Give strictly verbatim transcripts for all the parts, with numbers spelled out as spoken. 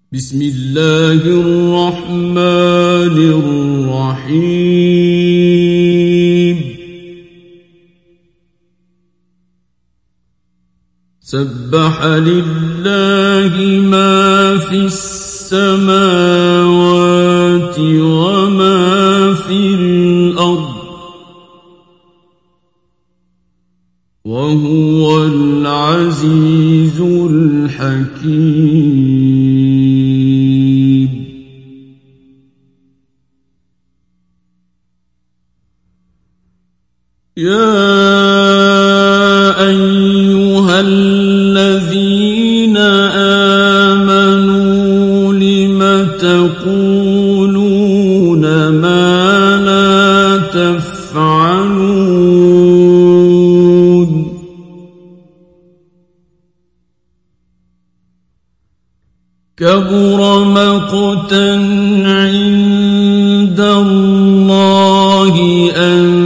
بسم الله الرحمن الرحيم سبح لله ما في السماوات وما في الأرض وهو العزيز الحكيم يا أيها الذين آمنوا لم تقولون ما لا تفعلون كبر مقتا عند الله أن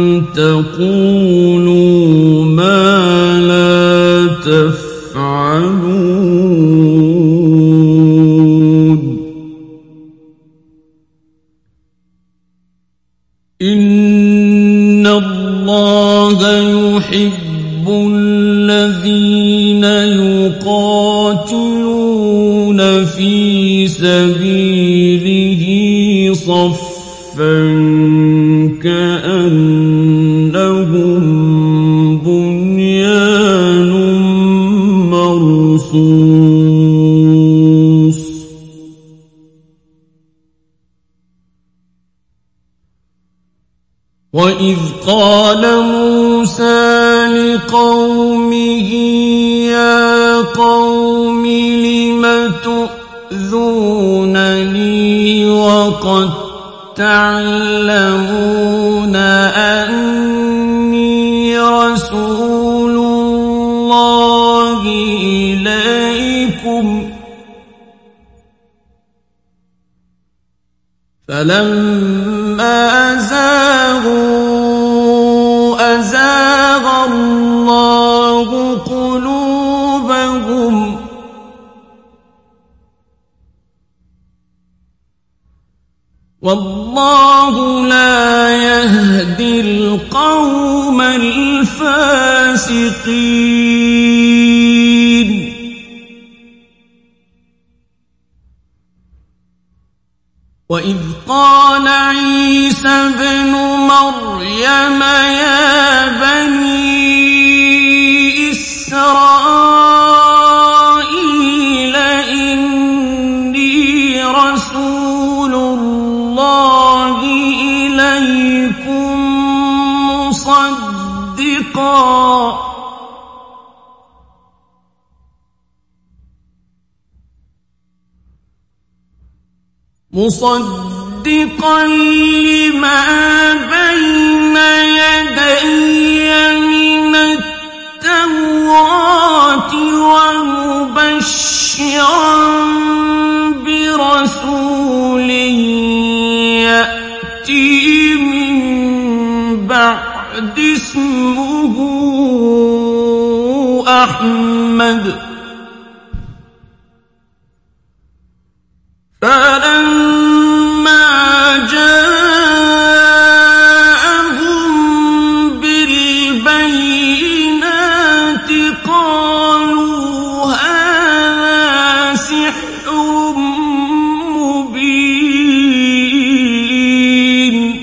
تقولوا ما لا تفعلون إن الله يحب الذين يقاتلون في سبيله صفا كأنهم بنيان مرصوص وإذ قال موسى لقومه يا قوم لم تؤذونني وقد تعلمون أني رسول الله إليكم فلما زاغوا أزاغ الله قلوبهم والله لا يهدي القوم الفاسقين وإذ قال عيسى ابن مريم يا بني إسرائيل إني رسول الله إليكم مصدقا مصدقا لما بين يدي من التوراة ومبشرا برسول يأتي من بعد اسمه أحمد فلما جاءهم بالبينات قالوا هذا سحر مبين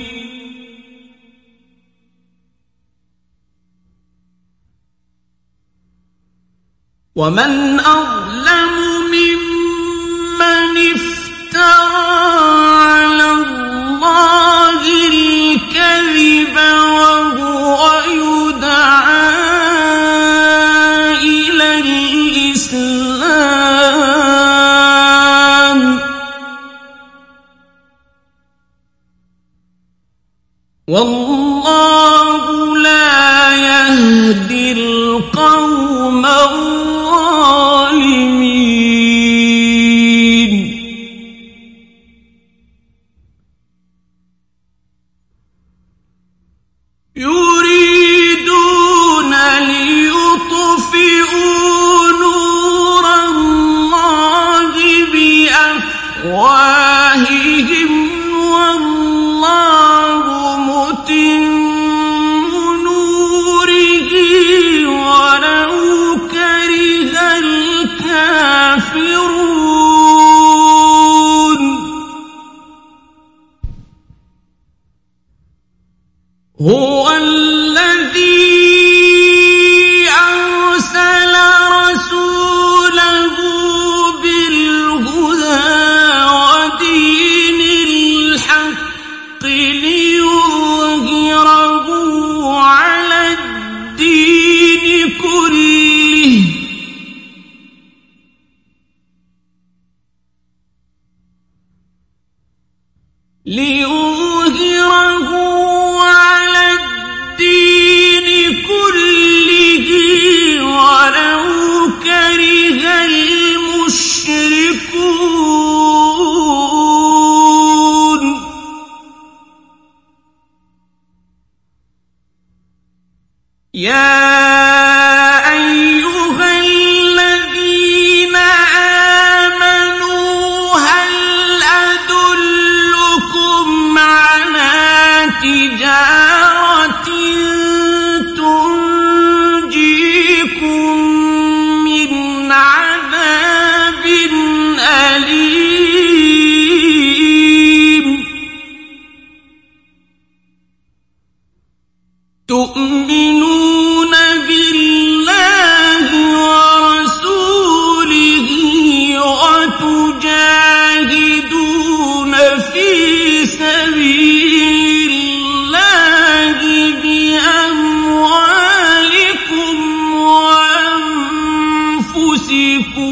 ومن أظلم ممن على الله الكذب وهو يدعى إلى الإسلام والله لا يهدي القوم الظالمين يريدون ليطفئوا نور الله بأفواههم بأفواههم والله متم نوره ولو كره الكافرون هو الذي أرسل رسوله بالهدى ودين الحق ليظهره على الدين كله ليظهره على الدين كله ولو كره المشركون يا أيها الذين آمنوا هل أدلكم على تجارة تنجيكم من عذاب أليم تؤمنون بالله ورسوله وتجاهدون في سبيل الله بأموالكم وأنفسكم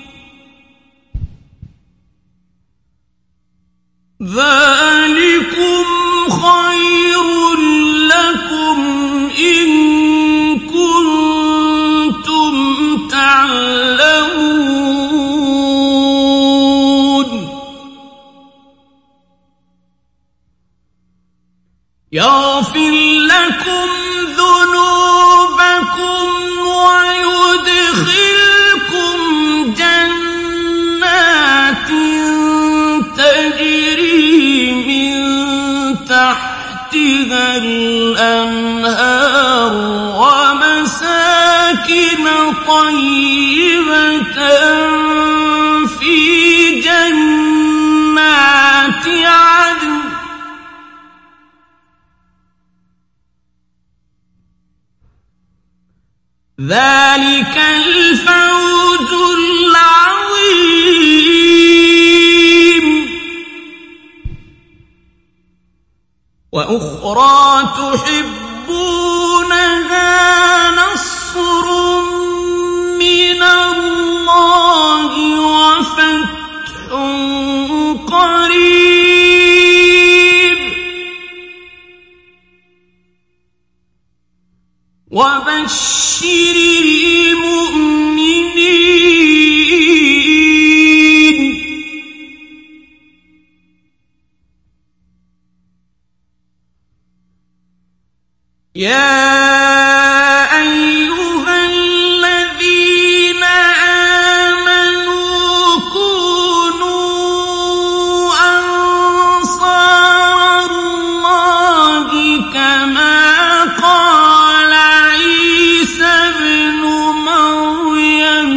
ذلكم خير لكم إن كنتم تعلمون يغفر لكم ذنوبكم ويدخلكم جنات تجري من تحتها الأنهار ومساكن طيبة في جنات عدن ذلك الفوز العظيم وأخرى تحبونها نصر من الله وفتح قريب وبشر المؤمنين يا أيها الذين آمنوا كونوا أنصار الله كما قال عيسى ابن مريم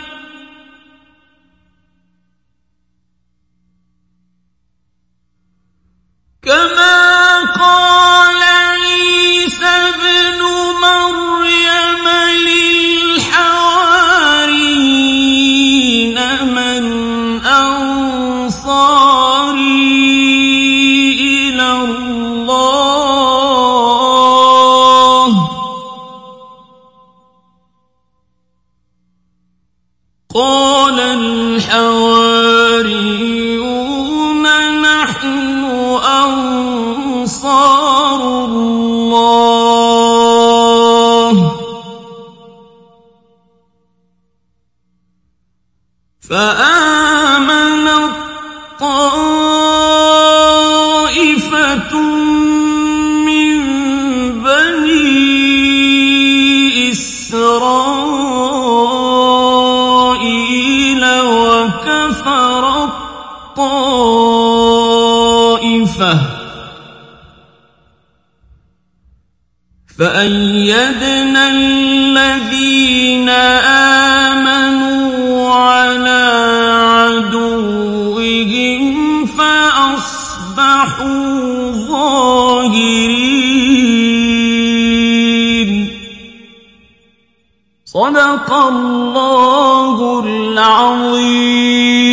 كما قال عيسى ابن مريم للحواريين من أنصاري إلى الله قال الحواريون نحن أنصار الله فآمنت طائفة من بني إسرائيل وكفرت طائفة فأيدنا الذين آمنوا على عدوهم فأصبحوا ظاهرين. صدق الله العظيم.